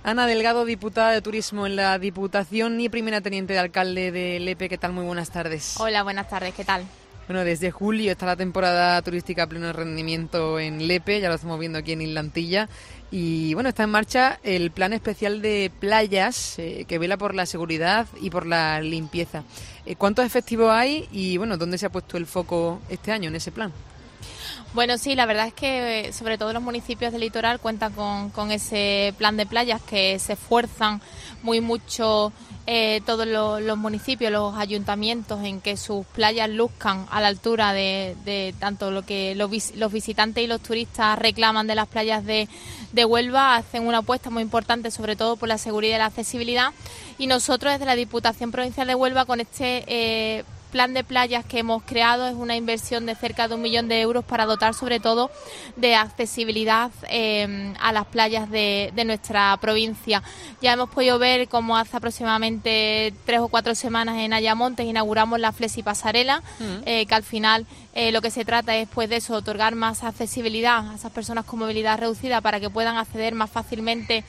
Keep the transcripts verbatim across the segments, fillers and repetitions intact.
Ana Delgado, diputada de Turismo en la Diputación y primera teniente de alcalde de Lepe. ¿Qué tal? Muy buenas tardes. Hola, buenas tardes. ¿Qué tal? Bueno, desde julio está la temporada turística a pleno rendimiento en Lepe, ya lo estamos viendo aquí en Islantilla. Y bueno, está en marcha el plan especial de playas eh, que vela por la seguridad y por la limpieza. Eh, ¿Cuántos efectivos hay y bueno, dónde se ha puesto el foco este año en ese plan? Bueno, sí, la verdad es que sobre todo los municipios del litoral cuentan con, con ese plan de playas que se esfuerzan muy mucho eh, todos los, los municipios, los ayuntamientos en que sus playas luzcan a la altura de, de tanto lo que los, vis, los visitantes y los turistas reclaman de las playas de, de Huelva. Hacen una apuesta muy importante sobre todo por la seguridad y la accesibilidad, y nosotros desde la Diputación Provincial de Huelva con este eh, plan de playas que hemos creado es una inversión de cerca de un millón de euros para dotar sobre todo de accesibilidad eh, a las playas de, de nuestra provincia. Ya hemos podido ver cómo hace aproximadamente tres o cuatro semanas en Ayamonte inauguramos la Flexi Pasarela, mm. eh, que al final eh, lo que se trata es pues de eso, otorgar más accesibilidad a esas personas con movilidad reducida para que puedan acceder más fácilmente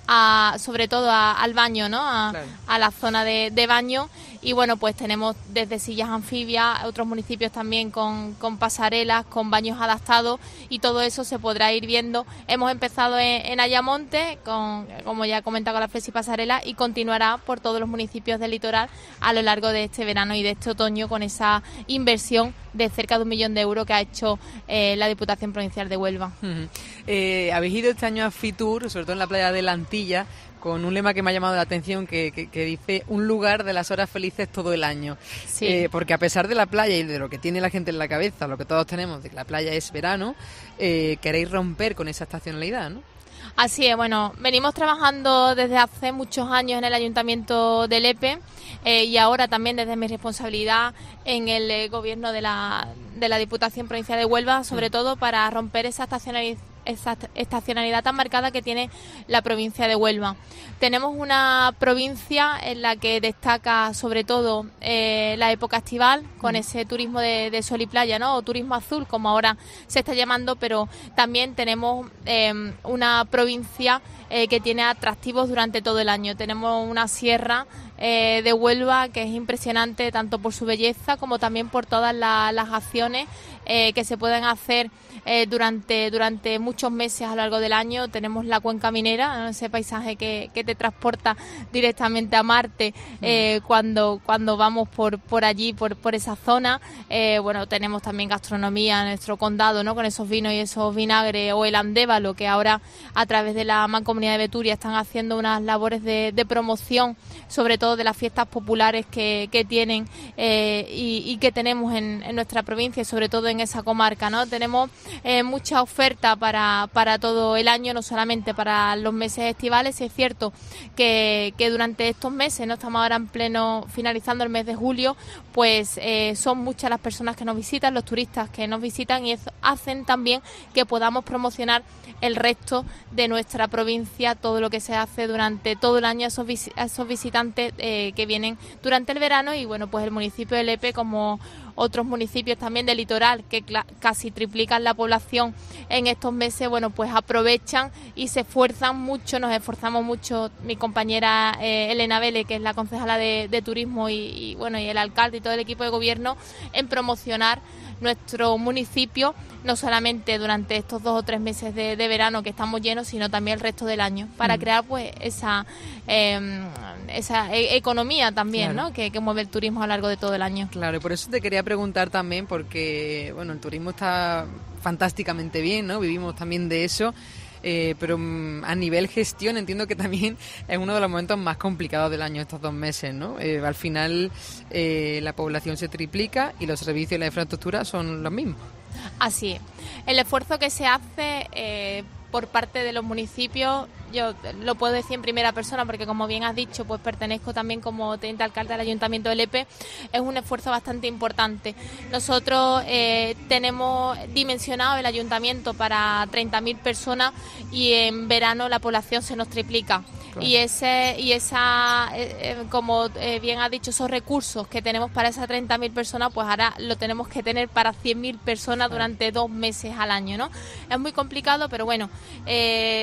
a, sobre todo a, al baño, ¿no? A, claro. a la zona de, de baño. Y bueno, pues tenemos desde sillas anfibias, otros municipios también con, con pasarelas, con baños adaptados, y todo eso se podrá ir viendo. Hemos empezado en, en Ayamonte, con, como ya he comentado, con la Flexi Pasarela, y continuará por todos los municipios del litoral a lo largo de este verano y de este otoño con esa inversión de cerca de un millón de euros que ha hecho eh, la Diputación Provincial de Huelva. Uh-huh. Eh, habéis ido este año a Fitur, sobre todo en la playa de la Antilla, con un lema que me ha llamado la atención que, que, que dice un lugar de las horas felices todo el año. Sí. Eh, porque a pesar de la playa y de lo que tiene la gente en la cabeza, lo que todos tenemos de que la playa es verano, eh, queréis romper con esa estacionalidad, ¿no? Así es, bueno, venimos trabajando desde hace muchos años en el Ayuntamiento de Lepe eh, y ahora también desde mi responsabilidad en el eh, gobierno de la, de la Diputación Provincial de Huelva, sobre mm. todo para romper esa estacionalidad esa estacionalidad tan marcada que tiene la provincia de Huelva. Tenemos una provincia en la que destaca sobre todo eh, la época estival, con mm. ese turismo de, de sol y playa, ¿no? O turismo azul, como ahora se está llamando, pero también tenemos eh, una provincia eh, que tiene atractivos durante todo el año. Tenemos una sierra eh, de Huelva que es impresionante tanto por su belleza como también por todas la, las acciones eh, que se pueden hacer Eh, durante durante muchos meses a lo largo del año. Tenemos la cuenca minera, ¿no? Ese paisaje que, que te transporta directamente a Marte eh, mm. cuando cuando vamos por por allí, por por esa zona. Eh, bueno, tenemos también gastronomía en nuestro condado, ¿no? Con esos vinos y esos vinagres, o el Andévalo, que ahora a través de la Mancomunidad de Beturia están haciendo unas labores de, de promoción, sobre todo de las fiestas populares que, que tienen eh, y, y que tenemos en, en nuestra provincia y sobre todo en esa comarca, ¿no? Tenemos Eh, mucha oferta para, para todo el año, no solamente para los meses estivales. Es cierto que, que durante estos meses, no estamos ahora en pleno finalizando el mes de julio, pues eh, son muchas las personas que nos visitan, los turistas que nos visitan, y eso hacen también que podamos promocionar el resto de nuestra provincia, todo lo que se hace durante todo el año a esos, vis- a esos visitantes eh, que vienen durante el verano. Y bueno, pues el municipio de Lepe, como otros municipios también del litoral que cl- casi triplican la población en estos meses, bueno, pues aprovechan y se esfuerzan mucho, nos esforzamos mucho, mi compañera eh, Elena Vélez, que es la concejala de, de turismo, y, y bueno, y el alcalde y todo el equipo de gobierno, en promocionar nuestro municipio, no solamente durante estos dos o tres meses de, de verano que estamos llenos, sino también el resto del año, para mm. crear pues esa eh, esa e- economía también, claro. ¿no? Que, que mueve el turismo a lo largo de todo el año. Claro, y por eso te quería preguntar también, porque bueno, el turismo está fantásticamente bien, ¿no? Vivimos también de eso. Eh, pero mm, a nivel gestión entiendo que también es uno de los momentos más complicados del año estos dos meses, ¿no? Eh, al final eh, la población se triplica y los servicios y la infraestructura son los mismos. Así es. El esfuerzo que se hace eh, por parte de los municipios, yo lo puedo decir en primera persona porque, como bien has dicho, pues pertenezco también como teniente alcalde del Ayuntamiento de Lepe. Es un esfuerzo bastante importante. Nosotros eh, tenemos dimensionado el ayuntamiento para treinta mil personas y en verano la población se nos triplica. Claro. Y ese y esa eh, eh, como eh, bien has dicho, esos recursos que tenemos para esas treinta mil personas, pues ahora lo tenemos que tener para cien mil personas durante dos meses al año, ¿no? Es muy complicado, pero bueno, eh,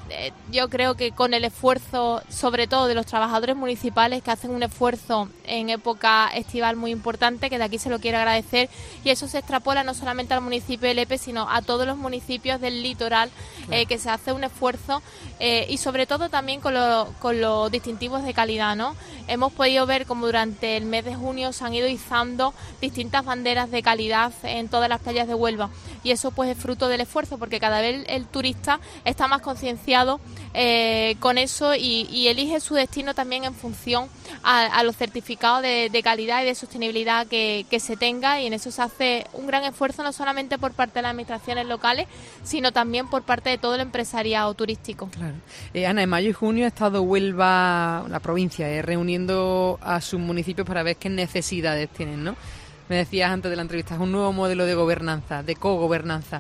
eh, yo creo que con el esfuerzo, sobre todo de los trabajadores municipales, que hacen un esfuerzo en época estival muy importante, que de aquí se lo quiero agradecer, y eso se extrapola no solamente al municipio de Lepe, sino a todos los municipios del litoral, claro. eh, que se hace un esfuerzo, eh, y sobre todo también con, lo, con los distintivos de calidad, ¿no? Hemos podido ver como durante el mes de junio se han ido izando distintas banderas de calidad en todas las playas de Huelva, y eso pues es fruto del esfuerzo, porque cada vez el turista está más concienciado eh, con eso y, y elige su destino también en función a, a los certificados de, de calidad y de sostenibilidad que, que se tenga, y en eso se hace un gran esfuerzo no solamente por parte de las administraciones locales, sino también por parte de todo el empresariado turístico. Claro. Eh, Ana, en mayo y junio ha estado Huelva, la provincia, eh, reuniendo a sus municipios para ver qué necesidades tienen, ¿no? Me decías antes de la entrevista, es un nuevo modelo de gobernanza, de cogobernanza.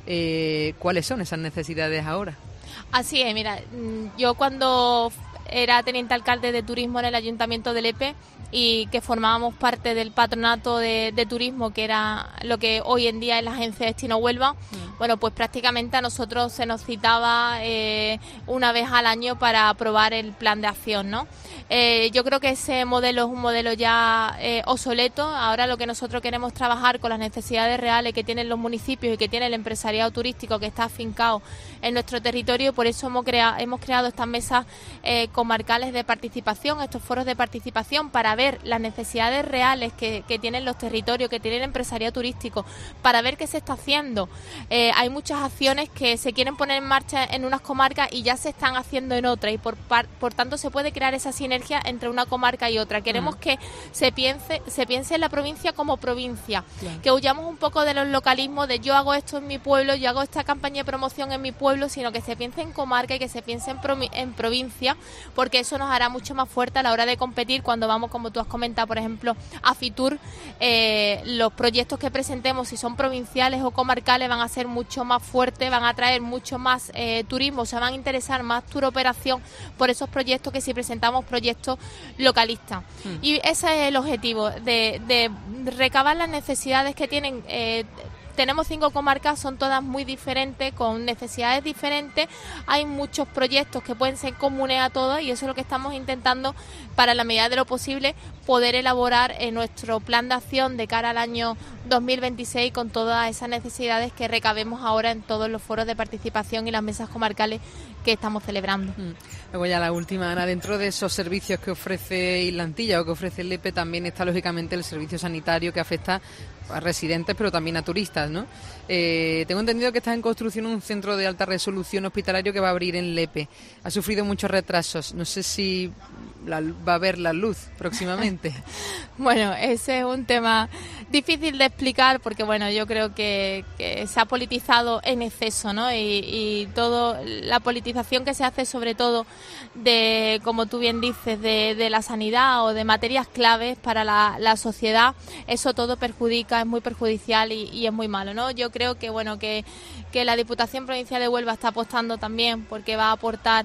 Eh, ¿Cuáles son esas necesidades ahora? Así es, mira, yo cuando era teniente alcalde de turismo en el Ayuntamiento de Lepe y que formábamos parte del patronato de, de turismo, que era lo que hoy en día es la agencia Destino Huelva, mm. bueno, pues prácticamente a nosotros se nos citaba eh, una vez al año para aprobar el plan de acción, ¿no? Eh, yo creo que ese modelo es un modelo ya eh, obsoleto. Ahora lo que nosotros queremos trabajar con las necesidades reales que tienen los municipios y que tiene el empresariado turístico que está afincado en nuestro territorio. Por eso hemos, crea- hemos creado estas mesas eh, comarcales de participación, estos foros de participación, para ver las necesidades reales que, que tienen los territorios, que tiene el empresariado turístico, para ver qué se está haciendo. Eh, hay muchas acciones que se quieren poner en marcha en unas comarcas y ya se están haciendo en otras, y por, par- por tanto se puede crear esa sinergia entre una comarca y otra. Queremos uh-huh. que se piense se piense en la provincia como provincia, claro. que huyamos un poco de los localismos de yo hago esto en mi pueblo, yo hago esta campaña de promoción en mi pueblo, sino que se piense en comarca y que se piense en, pro- en provincia, porque eso nos hará mucho más fuerte a la hora de competir cuando vamos, como tú has comentado, por ejemplo, a Fitur. Eh, los proyectos que presentemos, si son provinciales o comarcales, van a ser mucho más fuertes, van a traer mucho más eh, turismo, se van a interesar más turoperación por esos proyectos que si presentamos proyectos localistas. Mm. Y ese es el objetivo, de, de recabar las necesidades que tienen. Eh, tenemos cinco comarcas, son todas muy diferentes, con necesidades diferentes. Hay muchos proyectos que pueden ser comunes a todos, y eso es lo que estamos intentando, para la medida de lo posible, poder elaborar en nuestro plan de acción de cara al año dos mil veintiséis, con todas esas necesidades que recabemos ahora en todos los foros de participación y las mesas comarcales que estamos celebrando. Mm. Luego ya la última, Ana, dentro de esos servicios que ofrece Islantilla o que ofrece el Lepe, también está lógicamente el servicio sanitario, que afecta a residentes pero también a turistas, ¿no? Eh, tengo entendido que está en construcción un centro de alta resolución hospitalario que va a abrir en Lepe. Ha sufrido muchos retrasos. No sé si la, va a ver la luz próximamente. Bueno, ese es un tema difícil de explicar, porque bueno, yo creo que, que se ha politizado en exceso, ¿no? Y, y todo la politización que se hace, sobre todo de, como tú bien dices, de, de la sanidad o de materias claves para la, la sociedad, eso todo perjudica, es muy perjudicial y, y es muy malo, ¿no? Yo creo que bueno que, que la Diputación Provincial de Huelva está apostando también, porque va a aportar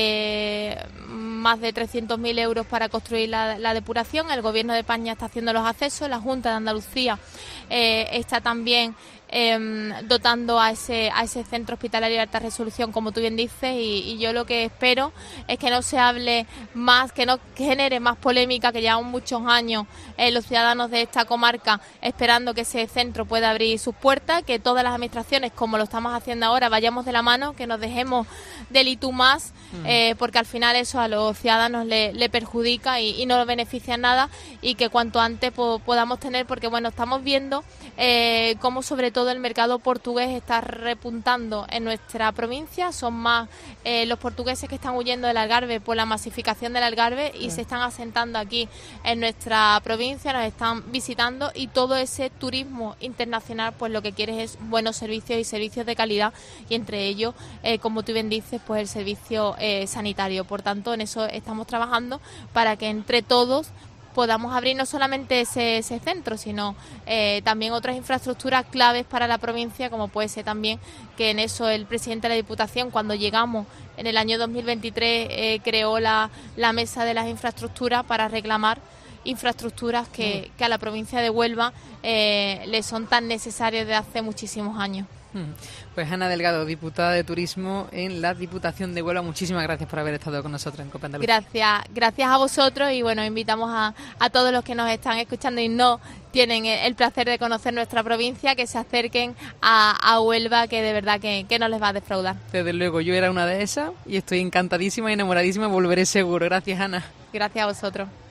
eh, más de trescientos mil euros para construir la, la depuración. El Gobierno de España está haciendo los accesos, la Junta de Andalucía eh, está también Eh, dotando a ese a ese centro hospitalario de alta resolución, como tú bien dices, y, y yo lo que espero es que no se hable más, que no genere más polémica, que llevamos muchos años eh, los ciudadanos de esta comarca esperando que ese centro pueda abrir sus puertas, que todas las administraciones, como lo estamos haciendo ahora, vayamos de la mano, que nos dejemos del y tú más, eh, porque al final eso a los ciudadanos le, le perjudica y, y no los beneficia en nada, y que cuanto antes po- podamos tener, porque bueno, estamos viendo eh, cómo sobre todo todo el mercado portugués está repuntando en nuestra provincia. Son más eh, los portugueses que están huyendo del Algarve por la masificación del Algarve y sí. se están asentando aquí en nuestra provincia, nos están visitando, y todo ese turismo internacional pues lo que quiere es buenos servicios y servicios de calidad, y entre ellos, eh, como tú bien dices, pues el servicio eh, sanitario. Por tanto, en eso estamos trabajando para que entre todos podamos abrir no solamente ese, ese centro, sino eh, también otras infraestructuras claves para la provincia, como puede ser también que en eso el presidente de la Diputación, cuando llegamos en el año dos mil veintitrés, eh, creó la, la mesa de las infraestructuras para reclamar infraestructuras que, que a la provincia de Huelva eh, le son tan necesarias desde hace muchísimos años. Pues Ana Delgado, diputada de Turismo en la Diputación de Huelva, muchísimas gracias por haber estado con nosotros en Cope Andalucía. Gracias, gracias a vosotros y bueno, invitamos a, a todos los que nos están escuchando y no tienen el placer de conocer nuestra provincia, que se acerquen a, a Huelva, que de verdad que, que no les va a defraudar. Desde luego, yo era una de esas y estoy encantadísima y enamoradísima, volveré seguro. Gracias, Ana. Gracias a vosotros.